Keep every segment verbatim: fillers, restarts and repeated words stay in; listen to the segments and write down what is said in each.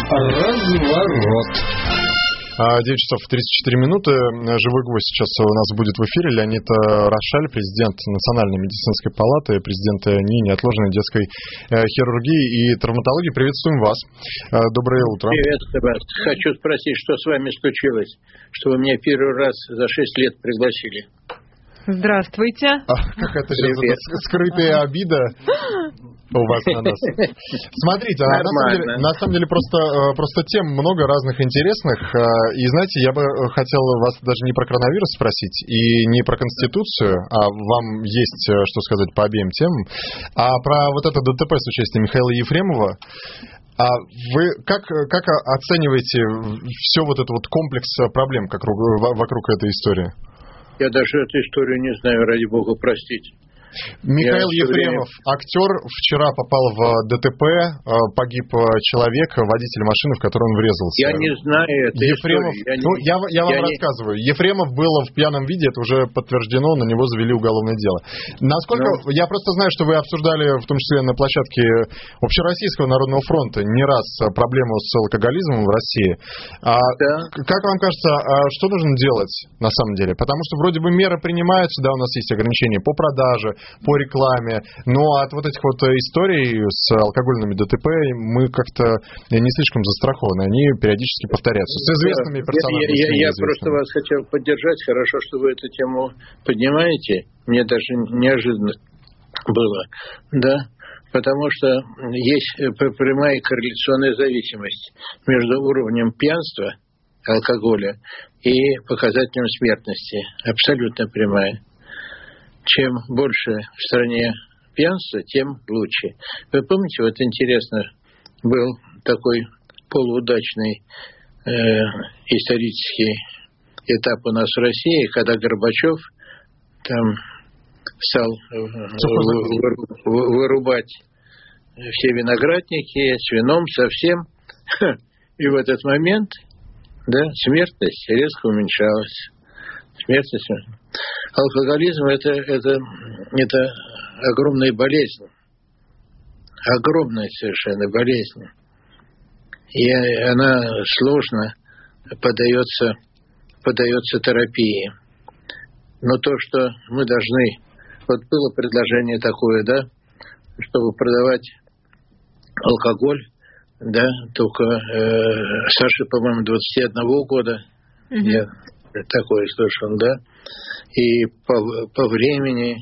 Разворот. девять часов тридцать четыре минуты. Живой гвоздь сейчас у нас будет в эфире. Леонид Рошаль, президент Национальной медицинской палаты, президент НИИ неотложной детской хирургии и травматологии. Приветствуем вас. Доброе утро. Привет, ребят. Хочу спросить, что с вами случилось, что вы меня первый раз за шесть лет пригласили. Здравствуйте. А, какая-то сейчас это скрытая обида у вас на нас. Смотрите, а на самом деле, на самом деле просто, просто тем много разных интересных. И знаете, я бы хотел вас даже не про коронавирус спросить и не про Конституцию, а вам есть что сказать по обеим темам, а про вот это ДТП с участием Михаила Ефремова. А вы как, как оцениваете все вот этот вот комплекс проблем как, вокруг этой истории? Я даже эту историю не знаю, ради бога, простите. Михаил Я Ефремов, время... актер, вчера попал в ДТП, погиб человек, водитель машины, в которую он врезался. Я не знаю эту Ефремов, историю. Я, ну, не... я, я вам я рассказываю. Не... Ефремов был в пьяном виде, это уже подтверждено, на него завели уголовное дело. Насколько... Ну... Я просто знаю, что вы обсуждали, в том числе на площадке Общероссийского народного фронта, не раз проблему с алкоголизмом в России. А, да. Как вам кажется, что нужно делать на самом деле? Потому что вроде бы меры принимаются, да, у нас есть ограничения по продаже, по рекламе, но от вот этих вот историй с алкогольными ДТП мы как-то не слишком застрахованы, они периодически повторяются с известными персонажами. Я, я, я просто вас хотел поддержать, хорошо, что вы эту тему поднимаете, мне даже неожиданно было, да, потому что есть прямая корреляционная зависимость между уровнем пьянства, алкоголя и показателем смертности, абсолютно прямая. Чем больше в стране пьянства, тем лучше. Вы помните, вот интересно, был такой полуудачный э, исторический этап у нас в России, когда Горбачев там стал э, вырубать все виноградники с вином совсем. И в этот момент, да, смертность резко уменьшалась. Смертность. Алкоголизм это, это, это огромная болезнь. Огромная совершенно болезнь. И она сложно поддается, поддается терапии. Но то, что мы должны... Вот было предложение такое, да, чтобы продавать алкоголь, да, только э, Саше, по-моему, двадцати одного года. Mm-hmm. Я такое слышал, да. И по, по времени,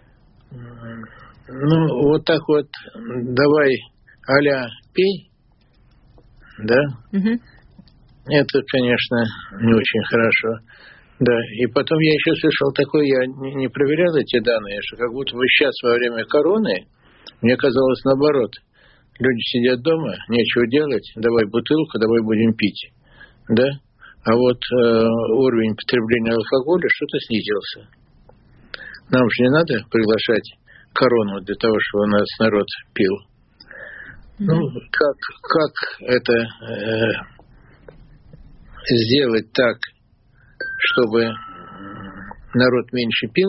ну, вот так вот, давай, а-ля, пей, да, угу. Это, конечно, не очень хорошо, да, и потом я еще слышал такое, я не, не проверял эти данные, что как будто бы сейчас во время короны, мне казалось наоборот, люди сидят дома, нечего делать, давай бутылку, давай будем пить, да. А вот э, уровень потребления алкоголя что-то снизился. Нам же не надо приглашать корону для того, чтобы у нас народ пил. Mm-hmm. Ну, как, как это э, сделать так, чтобы народ меньше пил?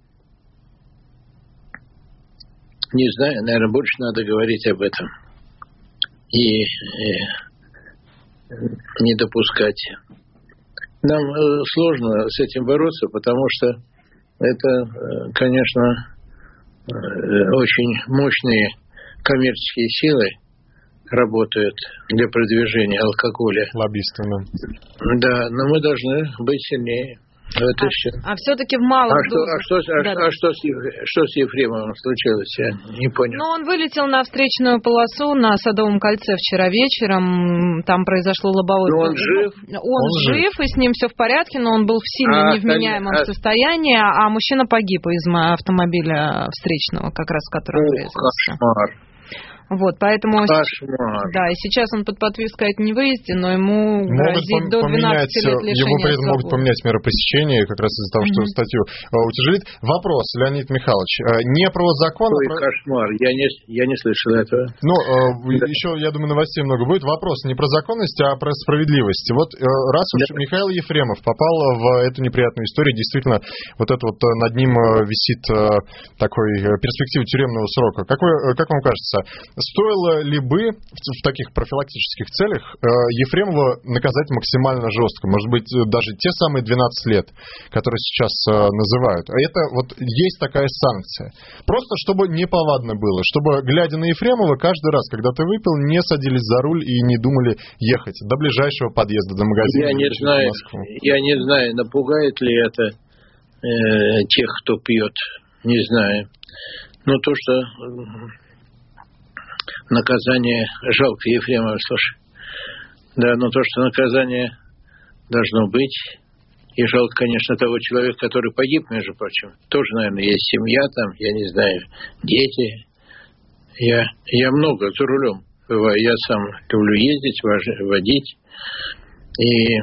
Не знаю, наверное, больше надо говорить об этом. И э, не допускать. Нам э, сложно с этим бороться, потому что это, э, конечно, э, очень мощные коммерческие силы работают для продвижения алкоголя. Лоббисты, да. Да, но мы должны быть сильнее. Вот а, все. а все-таки в малых а дозах... Что, а, что, да, а, да. а что, с, что с Ефремовым случилось? Я не понял. Ну, он вылетел на встречную полосу на Садовом кольце вчера вечером. Там произошло лобовое... Но он жив? Он, он жив, жив, и с ним все в порядке, но он был в сильно а, невменяемом а... состоянии, а мужчина погиб из автомобиля встречного, как раз в котором О, врезался. Кошмар. Вот, поэтому... Кошмар. Да, и сейчас он под подпиской о невыезде, но ему грозит до двенадцати лет лишения Ему при этом свободы. могут поменять меры пресечения, как раз из-за того, что mm-hmm. статью утяжелит. Вопрос, Леонид Михайлович, не про закон... Ой, а про... кошмар, я не, я не слышал этого. Ну, да. Еще, я думаю, новостей много будет. Вопрос не про законность, а про справедливость. Вот раз уж да. Михаил Ефремов попал в эту неприятную историю, действительно, вот это вот над ним висит такой перспектива тюремного срока. Как, вы, как вам кажется, стоило ли бы в таких профилактических целях Ефремова наказать максимально жестко? Может быть, даже те самые двенадцать лет, которые сейчас называют. А это вот есть такая санкция. Просто чтобы неповадно было, чтобы, глядя на Ефремова, каждый раз, когда ты выпил, не садились за руль и не думали ехать до ближайшего подъезда, до магазина. Я не знаю, я не знаю, напугает ли это э, тех, кто пьет. Не знаю. Но то, что наказание жалко Ефремова, слушай. Да, но то, что наказание должно быть. И жалко, конечно, того человека, который погиб, между прочим. Тоже, наверное, есть семья там, я не знаю, дети. Я, я много за рулем бываю. Я сам люблю ездить, водить. И,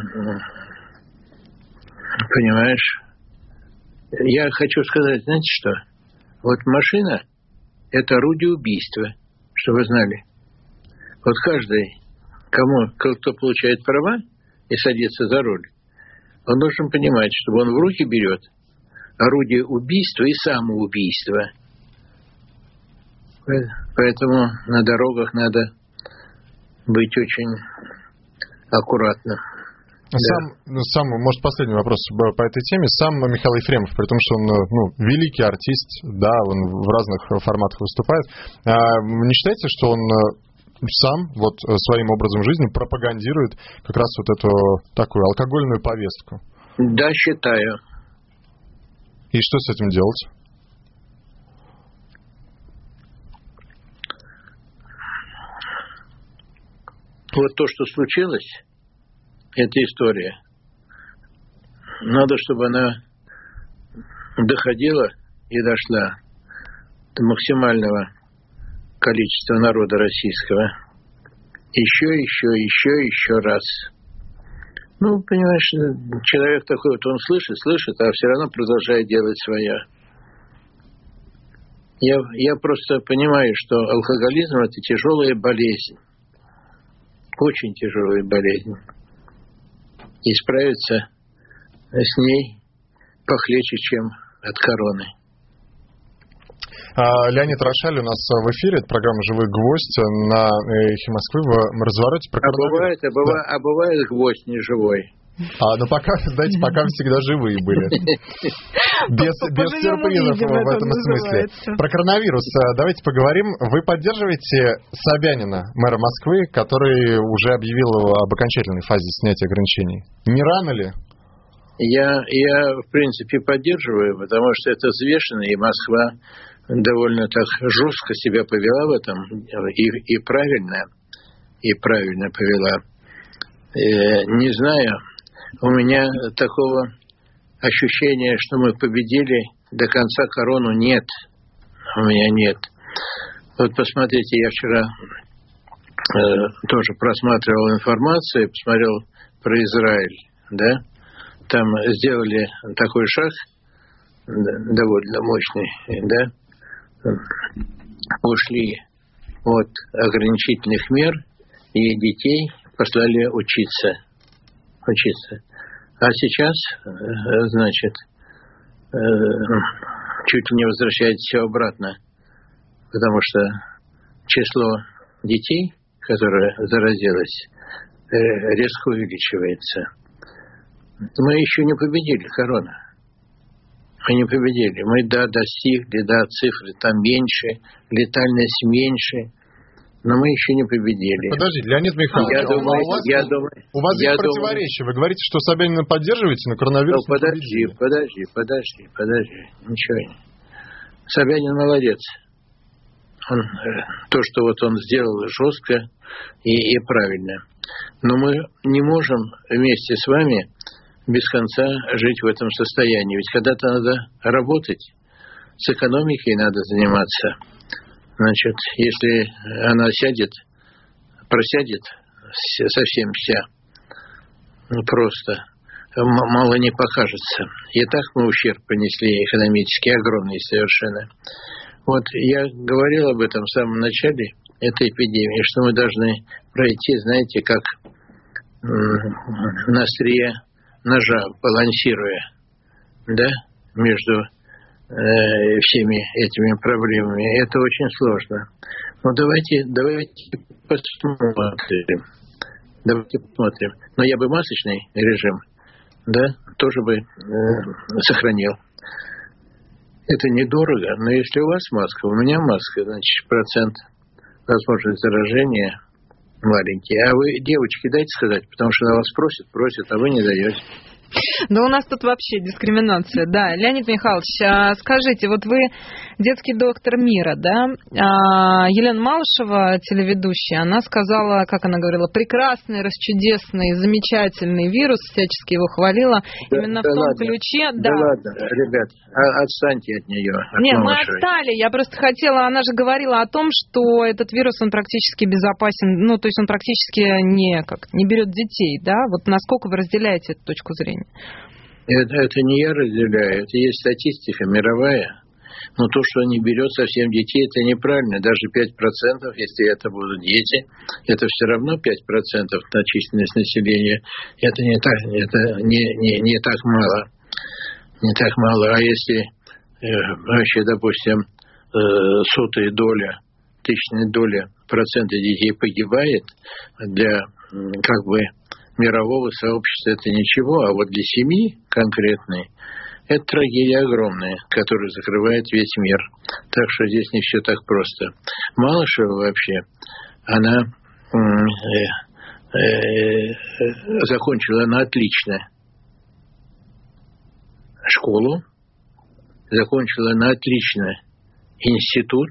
понимаешь, я хочу сказать, знаете что? Вот машина – это орудие убийства, чтобы вы знали. Вот каждый, кому, кто получает права и садится за руль, он должен понимать, что он в руки берет орудие убийства и самоубийства. Поэтому на дорогах надо быть очень аккуратным. Сам, да. сам, может, последний вопрос по этой теме. Сам Михаил Ефремов, при том, что он ну, великий артист, да, он в разных форматах выступает. А не считаете, что он сам вот своим образом жизни пропагандирует как раз вот эту такую алкогольную повестку? Да, считаю. И что с этим делать? Вот то, что случилось, эта история, надо, чтобы она доходила и дошла до максимального количества народа российского. Еще, еще, еще, еще раз. Ну, понимаешь, человек такой, вот он слышит, слышит, а все равно продолжает делать свое. Я, я просто понимаю, что алкоголизм – это тяжелая болезнь. Очень тяжелая болезнь. И справиться с ней похлеще, чем от короны. Леонид Рошаль у нас в эфире. Это программа «Живой гвоздь» на «Эхе Москвы» в развороте. А бывает, а, быва, да. а бывает гвоздь не живой. А, ну пока, знаете, пока всегда живые были. Без, без сюрпризов в этом смысле. Про коронавирус давайте поговорим. Вы поддерживаете Собянина, мэра Москвы, который уже объявил об окончательной фазе снятия ограничений? Не рано ли? Я, я в принципе, поддерживаю, потому что это взвешенно, и Москва довольно так жестко себя повела в этом, и, и правильно, и правильно повела. Э, не знаю, у меня такого ощущения, что мы победили, до конца корону нет. У меня нет. Вот посмотрите, я вчера э, тоже просматривал информацию, посмотрел про Израиль, да? Там сделали такой шаг, довольно мощный, да? Ушли от ограничительных мер и детей послали учиться. Учиться. А сейчас, значит, чуть ли не возвращает все обратно, потому что число детей, которое заразилось, резко увеличивается. Мы еще не победили корону. Мы не победили. Мы, да, достигли, да, цифры там меньше, летальность меньше, но мы еще не победили. Подождите, Леонид Михайлович, я а думаю, у вас, я думаю, у вас я есть противоречие. Вы говорите, что Собянина поддерживаете, но коронавирус ну, подожди, подожди, подожди, подожди. Ничего не. Собянин молодец. Он, то, что вот он сделал жестко и, и правильно. Но мы не можем вместе с вами без конца жить в этом состоянии. Ведь когда-то надо работать, с экономикой надо заниматься. Значит, если она сядет, просядет совсем вся, ну, просто мало не покажется. И так мы ущерб понесли экономически огромный совершенно. Вот я говорил об этом в самом начале этой эпидемии, что мы должны пройти, знаете, как на острие ножа, балансируя, да, между э, всеми этими проблемами. Это очень сложно. Ну, давайте, давайте посмотрим. Давайте посмотрим. Но я бы масочный режим, да, тоже бы э, сохранил. Это недорого, но если у вас маска, у меня маска, значит, процент возможность заражения маленький. А вы, девочки, дайте сказать, потому что она вас просит, просит, а вы не даете. Да у нас тут вообще дискриминация, да. Леонид Михайлович, а скажите, вот вы детский доктор мира, да? А Елена Малышева, телеведущая, она сказала, как она говорила, прекрасный, расчудесный, замечательный вирус, всячески его хвалила, да, именно да в том ладно. ключе. Да, да ладно, ребят, отстаньте от нее. От Нет, Малышевой. Мы отстали, я просто хотела, она же говорила о том, что этот вирус, он практически безопасен, ну, то есть он практически не, как, не берет детей, да? Вот насколько вы разделяете эту точку зрения? Это, это не я разделяю, это есть статистика мировая. Но то, что не берет совсем детей, это неправильно. Даже пять процентов, если это будут дети, это все равно пять процентов на численность населения. Это не так, это не, не, не так мало. Не так мало. А если э, вообще, допустим, э, сотая доля, тысячная доля процента детей погибает, для как бы мирового сообщества это ничего, а вот для семьи конкретной это трагедия огромная, которая закрывает весь мир. Так что здесь не все так просто. Малышева вообще, она э, э, закончила она отлично школу, закончила она отлично институт,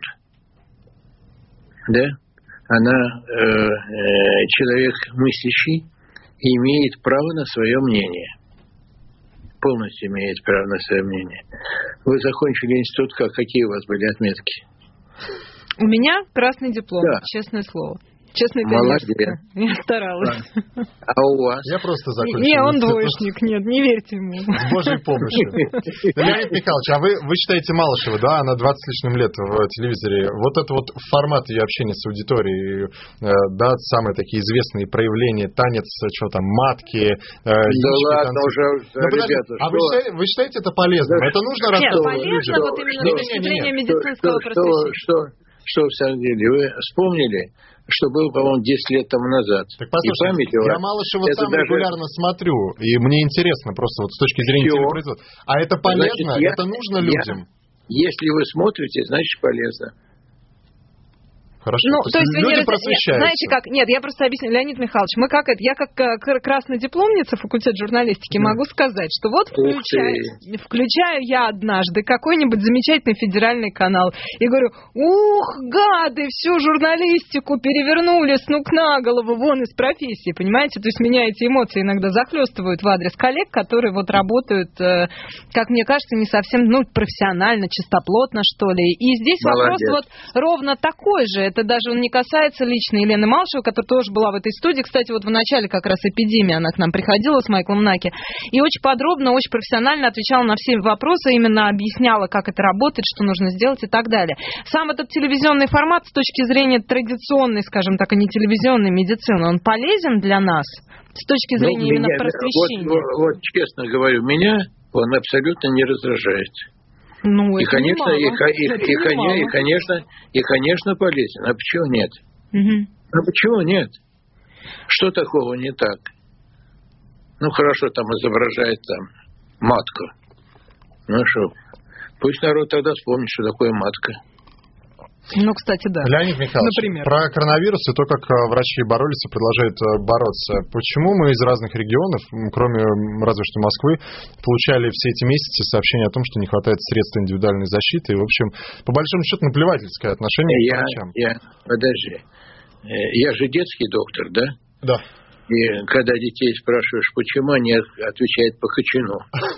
да, она э, э, человек мыслящий, имеет право на свое мнение. Полностью имеет право на свое мнение. Вы закончили институт, как? Какие у вас были отметки? У меня красный диплом, да. Честное слово. Честно, молодец. Конечно. Я старалась. А у вас? Я просто закончил. Не, он двоечник, нет, не верьте ему. С Божьей помощью. Леонид Михайлович, а вы, вы считаете Малышева, да, она двадцать с лишним лет в телевизоре, вот это вот формат ее общения с аудиторией, да, самые такие известные проявления, танец, что там, матки, да ладно, танцы. уже, ну, ребята, А вы считаете, вы считаете это полезным? Да, это нужно рассказывать людям? Нет, полезно, вот именно с точки зрения медицинского просвещения. Что, что в самом деле, вы вспомнили, что было, по-моему, десять лет тому назад. Так послушайте, я Малышева сам даже... регулярно смотрю, и мне интересно просто вот с точки зрения Всё. телепроизводства. А это полезно? Значит, я, это нужно людям? Я, если вы смотрите, значит полезно. Хорошо. Ну, то, то есть есть люди не просвещаются. Знаете как? Нет, я просто объясню, Леонид Михайлович, мы как это, я как красная дипломница факультета журналистики да. могу сказать, что вот включаю, включаю я однажды какой-нибудь замечательный федеральный канал и говорю, ух, гады, всю журналистику перевернули с ног на голову вон из профессии, понимаете? То есть меня эти эмоции иногда захлестывают в адрес коллег, которые вот работают, как мне кажется, не совсем, ну, профессионально, чистоплотно, что ли. И здесь Молодец. Вопрос вот ровно такой же. Это даже он не касается лично Елены Малышевой, которая тоже была в этой студии. Кстати, вот в начале как раз эпидемии она к нам приходила с Майклом Наки. И очень подробно, очень профессионально отвечала на все вопросы, именно объясняла, как это работает, что нужно сделать и так далее. Сам этот телевизионный формат с точки зрения традиционной, скажем так, а не телевизионной медицины, он полезен для нас с точки зрения ну, именно меня, просвещения? Вот, вот, вот честно говорю, меня он абсолютно не раздражает. Ну, и, конечно, и, и, и, и, и, конечно, и, конечно, полезен. А почему нет? Угу. А почему нет? Что такого не так? Ну, хорошо, там изображает там матку. Ну, что, пусть народ тогда вспомнит, что такое матка. Ну, кстати, да. Леонид Михайлович, Например. Про коронавирус и то, как врачи боролись и продолжают бороться. Почему мы из разных регионов, кроме разве что Москвы, получали все эти месяцы сообщения о том, что не хватает средств индивидуальной защиты? И, в общем, по большому счету, наплевательское отношение я, к врачам. Я, подожди. Я же детский доктор, да? Да. И когда детей спрашиваешь, почему, они отвечают по Кочину.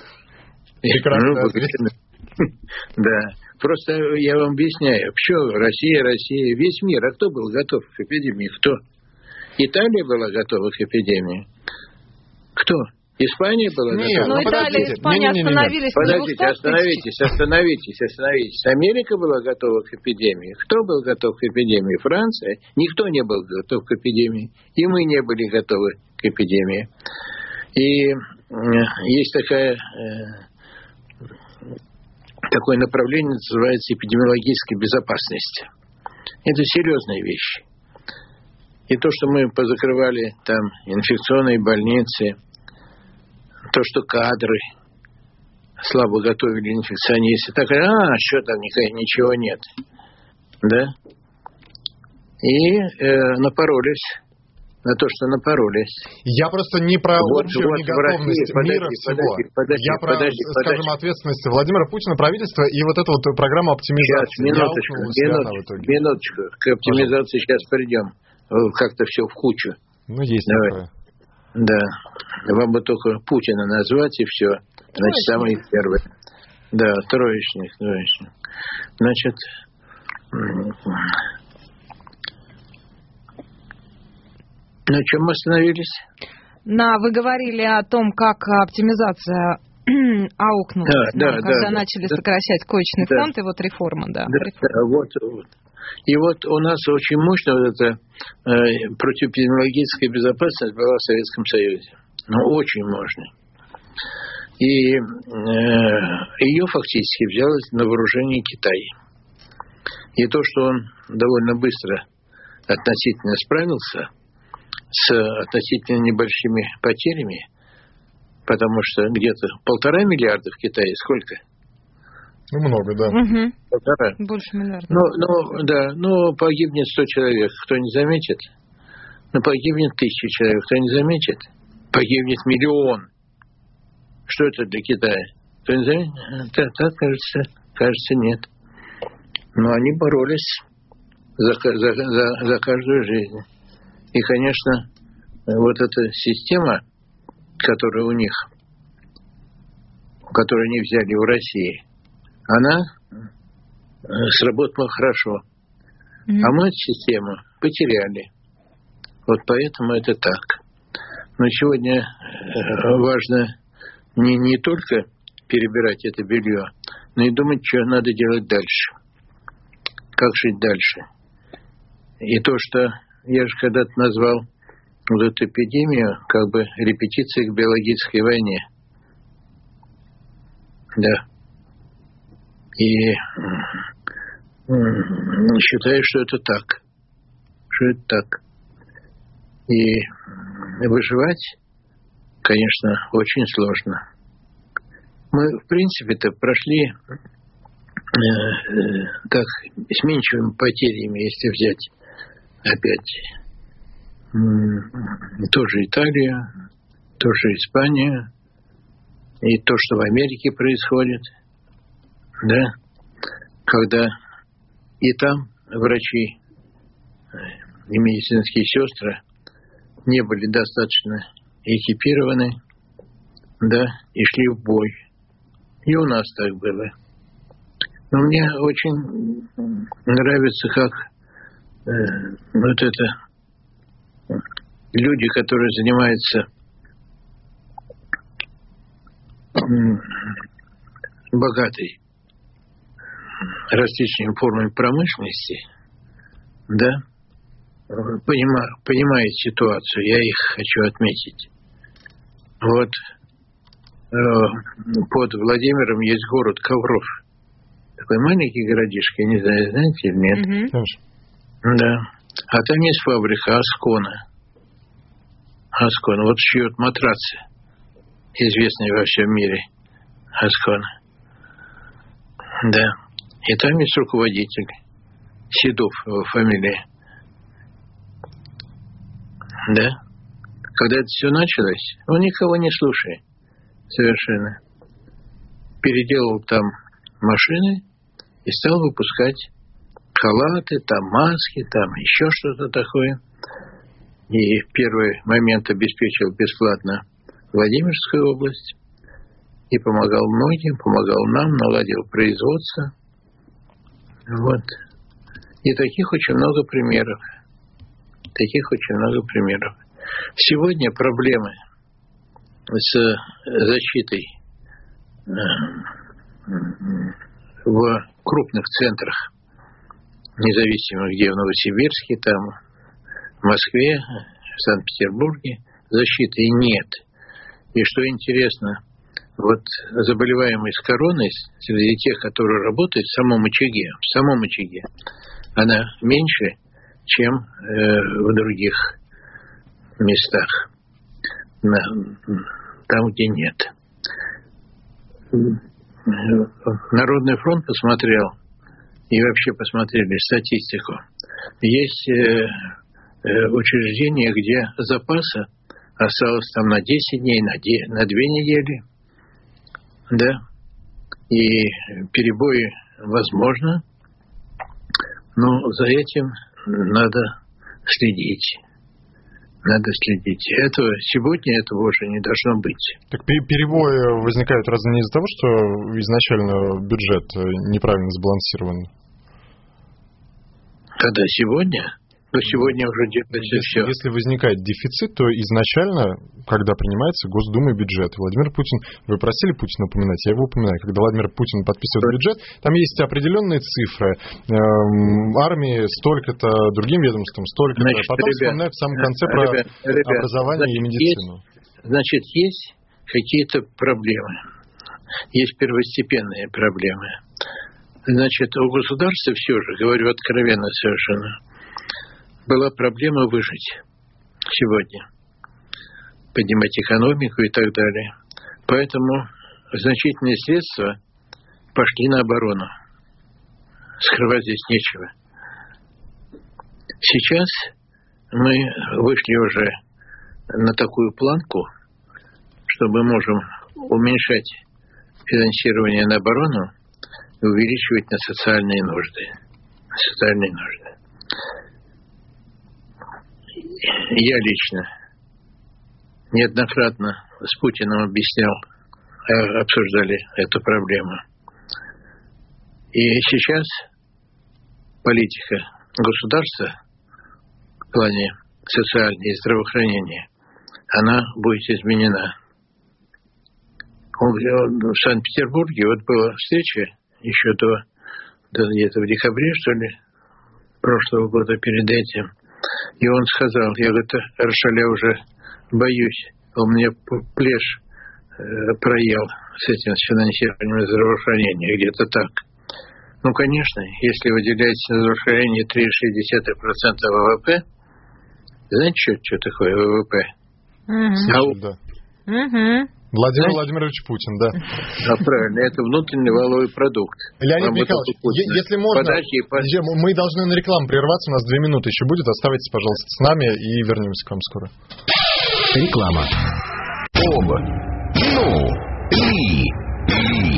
Прекрасно. Да. Просто я вам объясняю. Что Россия, Россия, весь мир. А кто был готов к эпидемии? Кто? Италия была готова к эпидемии? Кто? Испания была Нет, готова? Ну, Италия и Испания не, не, не, не. остановились. Подождите, остановитесь, остановитесь, остановитесь. Америка была готова к эпидемии. Кто был готов к эпидемии? Франция? Никто не был готов к эпидемии. И мы не были готовы к эпидемии. И есть такая... такое направление называется эпидемиологическая безопасность. Это серьезные вещи. И то, что мы позакрывали там инфекционные больницы, то, что кадры слабо готовили инфекционисты, так, а, что там, ничего нет. Да? И э, напоролись на то, что напоролись. Я просто не про вот, общую вот неготовность России, мира подожди, всего. Подожди, подожди, Я про, подожди, скажем, подожди. ответственность Владимира Путина, правительства и вот эту вот программу оптимизации. Сейчас, минуточку, минуточку, минуточку. К оптимизации сейчас придем. Как-то все в кучу. Ну, есть Давай. такое. Да. Вам бы только Путина назвать, и все. Значит, самый первый. Да, троечник, троечник. Значит, на чем мы остановились? На, вы говорили о том, как оптимизация аукнулась, да, да, да, когда да, начали да, сокращать коечный да. фонд, и вот реформа, да. да, реформа. да вот, вот. И вот у нас очень мощная вот эта э, противоэпидемиологическая безопасность была в Советском Союзе. Ну, очень мощная. И э, ее фактически взял на вооружение Китай. И то, что он довольно быстро относительно справился с относительно небольшими потерями, потому что где-то полтора миллиарда в Китае, сколько? Ну, много, да. Угу. Полтора. Больше миллиарда. Ну, ну, да, ну, погибнет сто человек, кто не заметит. Ну, погибнет тысяча человек, кто не заметит. Погибнет миллион. Что это для Китая? Кто не заметит? Так, так кажется, кажется, нет. Но они боролись за, за, за, за каждую жизнь. И, конечно, вот эта система, которая у них, которую они взяли в России, она сработала хорошо. Mm-hmm. А мы эту систему потеряли. Вот поэтому это так. Но сегодня важно не, не только перебирать это белье, но и думать, что надо делать дальше. Как жить дальше. И то, что я же когда-то назвал вот эту эпидемию как бы репетицией к биологической войне. Да. И считаю, что это так. Что это так. И выживать, конечно, очень сложно. Мы, в принципе-то, прошли э, так сменчивыми потерями, если взять опять э, тоже Италию, тоже Испанию, и то, что в Америке происходит, да, когда и там врачи и медицинские сестры не были достаточно экипированы, да, и шли в бой. И у нас так было. Но мне очень нравится, как э, вот это люди, которые занимаются э, богатой различными формами промышленности, да, понима, понимают ситуацию. Я их хочу отметить. Вот э, под Владимиром есть город Ковров. Такой маленький городишко, я не знаю, знаете или нет? Mm-hmm. Да. А там есть фабрика Аскона. Аскона. Вот шьет матрацы, известные во всем мире. Аскона. Да. И там есть руководитель. Седов его фамилия. Да. Когда это все началось, он никого не слушает. Совершенно. Переделал там машины и стал выпускать халаты, там маски, там еще что-то такое. И в первый момент обеспечил бесплатно Владимирскую область. И помогал многим, помогал нам, наладил производство. Вот. И таких очень много примеров. Таких очень много примеров. Сегодня проблемы с защитой в крупных центрах, независимо где, в Новосибирске, там, в Москве, в Санкт-Петербурге, защиты нет. И что интересно, вот заболеваемость короной среди тех, которые работают в самом очаге, в самом очаге, она меньше, чем э, в других местах, на, там, где нет. Народный фронт посмотрел, и вообще посмотрели статистику. Есть э, э, учреждения, где запаса осталось там на десять дней, на, де, на две недели. Да. И перебои возможно, но за этим надо следить. Надо следить. Этого, сегодня этого уже не должно быть. Так перебои возникают разве не из-за того, что изначально бюджет неправильно сбалансирован? Когда сегодня? Но сегодня уже где-то если, все. Если возникает дефицит, то изначально, когда принимается Госдумой бюджет, Владимир Путин, вы просили Путина упоминать, я его упоминаю, когда Владимир Путин подписывает бюджет, там есть определенные цифры. Эм, армии столько-то, другим ведомствам столько-то. Значит, Потом ребят, вспоминают в самом конце про ребят, ребят, образование значит, и медицину. Есть, значит, есть какие-то проблемы. Есть первостепенные проблемы. Значит, у государства все же, говорю откровенно совершенно, была проблема выжить сегодня, поднимать экономику и так далее. Поэтому значительные средства пошли на оборону. Скрывать здесь нечего. Сейчас мы вышли уже на такую планку, что мы можем уменьшать финансирование на оборону и увеличивать на социальные нужды. На социальные нужды. Я лично неоднократно с Путиным объяснял, обсуждали эту проблему. И сейчас политика государства в плане социальной и здравоохранения, она будет изменена. В Санкт-Петербурге вот была встреча еще до, до где-то в декабре, что ли, прошлого года перед этим. И он сказал, я, говорит, Рошаля уже боюсь, у меня плешь э, проел с этим с финансированием здравоохранения, где-то так. Ну, конечно, если выделяется на здравоохранение три целых шесть десятых процента ВВП, знаете, что, что такое ВВП? Угу. Слушай, да. Угу. Владимир Знаете? Владимирович Путин, да. А правильно, это внутренний валовый продукт. Леонид Вам Михайлович, если можно, подожди, подожди. мы должны на рекламу прерваться, у нас две минуты еще будет, оставайтесь, пожалуйста, с нами и вернемся к вам скоро. Реклама. Об. Ну. Ли. Ли.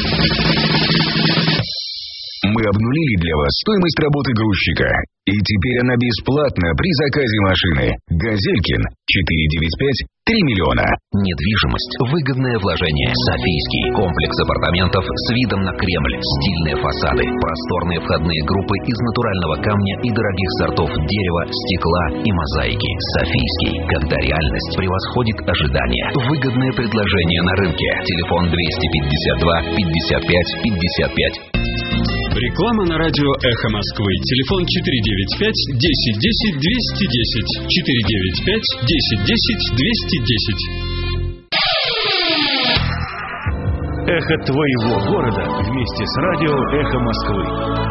Мы обнулили для вас стоимость работы грузчика. И теперь она бесплатна при заказе машины. Газелькин четыре девять пять три миллиона. Недвижимость. Выгодное вложение. Софийский. Комплекс апартаментов с видом на Кремль. Стильные фасады. Просторные входные группы из натурального камня и дорогих сортов дерева, стекла и мозаики. Софийский. Когда реальность превосходит ожидания. Выгодное предложение на рынке. Телефон двести пятьдесят два пятьдесят пять пятьдесят пять. Реклама на радио «Эхо Москвы». Телефон четыре девять пять десять десять двести десять. четыре девять пять десять десять двести десять. Эхо твоего города вместе с радио «Эхо Москвы».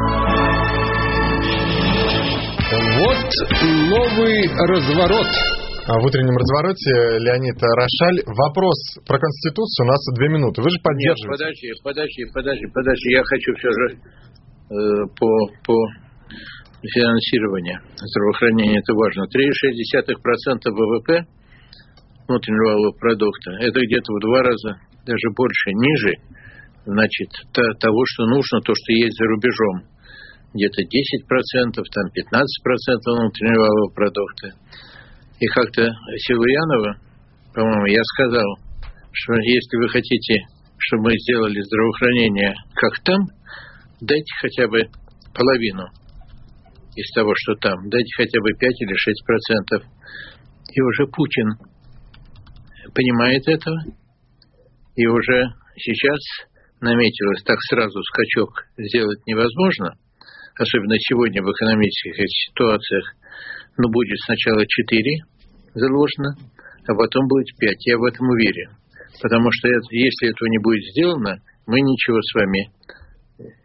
Вот новый разворот. В утреннем развороте Леонид Рошаль. Вопрос про Конституцию. У нас две минуты. Вы же поддерживаете. Нет, подожди, подожди, подожди, подожди. Я хочу все же э, по, по финансированию здравоохранения. Это важно. три целых шесть десятых процента ВВП внутреннего валового продукта. Это где-то в два раза, даже больше, ниже, значит, того, что нужно, то, что есть за рубежом. Где-то десять процентов, там пятнадцать процентов внутреннего валового продукта. И как-то Силуянова, по-моему, я сказал, что если вы хотите, чтобы мы сделали здравоохранение как там, дайте хотя бы половину из того, что там. Дайте хотя бы пять или шесть процентов. И уже Путин понимает этого. И уже сейчас наметилось так сразу скачок сделать невозможно. Особенно сегодня в экономических ситуациях. Но будет сначала четыре заложено, а потом будет пять. Я в этом уверен. Потому что это, если этого не будет сделано, мы ничего с вами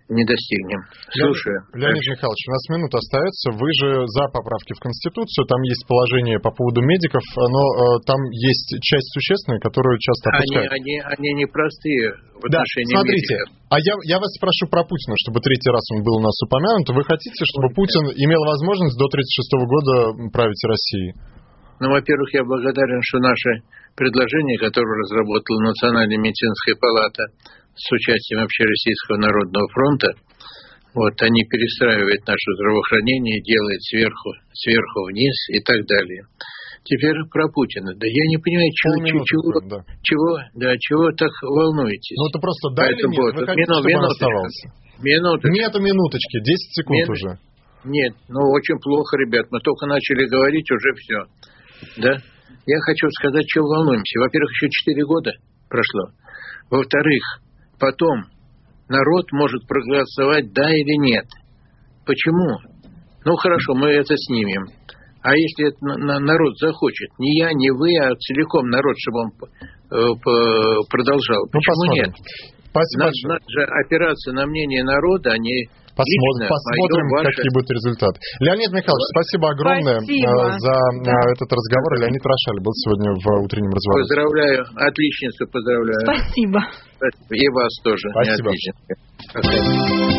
не достигнем. Слушаю. Леонид Дальше. Михайлович, у нас минута остается. Вы же за поправки в Конституцию. Там есть положение по поводу медиков, но э, там есть часть существенная, которую часто опускают. Они, они, они непростые в да, отношении смотрите, медиков. а я, я вас спрошу про Путина, чтобы третий раз он был у нас упомянут. Вы хотите, чтобы Путин имел возможность до тридцать шестого года править Россией? Ну, во-первых, я благодарен, что наше предложение, которое разработала Национальная медицинская палата с участием Общероссийского народного фронта, вот, они перестраивают наше здравоохранение, делают сверху, сверху вниз и так далее. Теперь про Путина. Да я не понимаю, чего, чего, да. чего, да, чего так волнуетесь. Ну, это просто да или нет? Вы хотите, Мину, чтобы он минуточку, оставался? Минуточку. Нету минуточки, десять секунд Мин... уже. Нет, ну, очень плохо, ребят. Мы только начали говорить, уже все. Да? Я хочу сказать, чего волнуемся. Во-первых, еще четыре года прошло. Во-вторых, потом народ может проголосовать да или нет. Почему? Ну, хорошо, мы это снимем. А если это народ захочет, не я, не вы, а целиком народ, чтобы он продолжал. Ну, почему посмотрим. нет? Спасибо. Надо, надо же опираться на мнение народа, а не Посмотрим, лично посмотрим мое, какие будут результаты. Леонид Михайлович, спасибо огромное спасибо. за да. этот разговор. Леонид Рошаль был сегодня в утреннем развороте. Поздравляю, отличницу поздравляю. Спасибо. И вас тоже. Спасибо. Отличница.